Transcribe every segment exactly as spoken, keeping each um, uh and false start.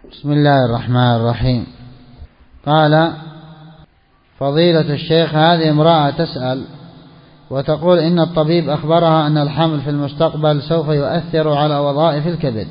بسم الله الرحمن الرحيم. قال فضيلة الشيخ: هذه امرأة تسأل وتقول إن الطبيب أخبرها أن الحمل في المستقبل سوف يؤثر على وظائف الكبد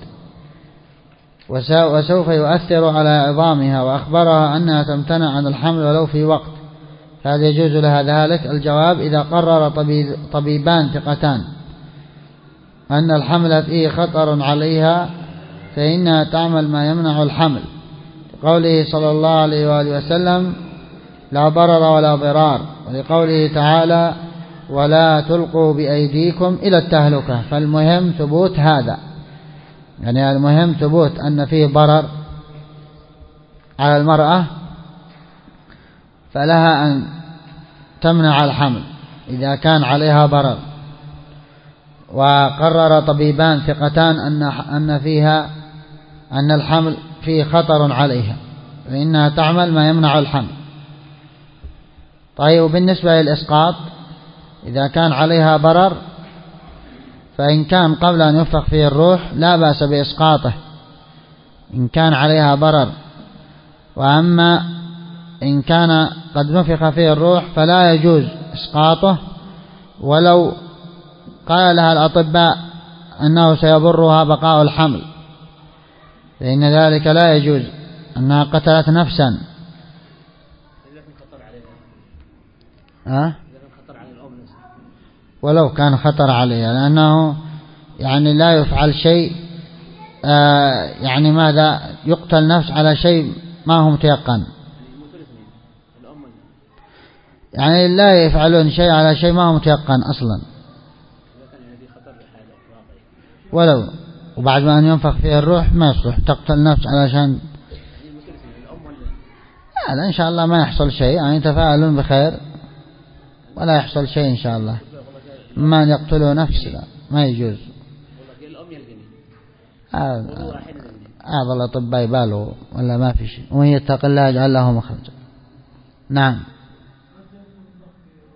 وسوف يؤثر على عظامها، وأخبرها أنها تمتنع عن الحمل ولو في وقت، فهل يجوز لها ذلك؟ الجواب: إذا قرر طبيبان ثقتان أن الحمل فيه خطر عليها فإنها تعمل ما يمنع الحمل، لقوله صلى الله عليه وآله وسلم: لا ضرر ولا ضرار، ولقوله تعالى: ولا تلقوا بأيديكم إلى التهلكة. فالمهم ثبوت هذا، يعني المهم ثبوت أن فيه ضرر على المرأة، فلها أن تمنع الحمل إذا كان عليها ضرر. وقرر طبيبان ثقتان أن أن فيها أن الحمل فيه خطر عليها فإنها تعمل ما يمنع الحمل. طيب، بالنسبة للإسقاط، إذا كان عليها ضرر فإن كان قبل أن ينفخ فيه الروح لا بأس بإسقاطه إن كان عليها ضرر، وأما إن كان قد نفخ فيه الروح فلا يجوز إسقاطه، ولو قال لها الأطباء أنه سيضرها بقاء الحمل، فإن ذلك لا يجوز، أنها قتلت نفسا. أه؟ ولو كان خطر عليها، لأنه يعني لا يفعل شيء، آه يعني ماذا يقتل نفس على شيء ما هو متيقن، يعني لا يفعلون شيء على شيء ما هو متيقن أصلا، ولو وبعد ما أن ينفخ فيه الروح ما يصلح تقتل نفس علشان لا، إن شاء الله ما يحصل شيء، يعني تفاعلون بخير ولا يحصل شيء إن شاء الله. ما يقتلوا نفس لا ما يجوز. هذا الأطباء يبالغوا ولا ما في شيء، ومن يتق الله يجعل له مخرجا. نعم.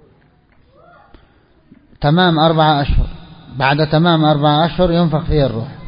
تمام أربعة أشهر، بعد تمام أربعة أشهر ينفخ فيه الروح.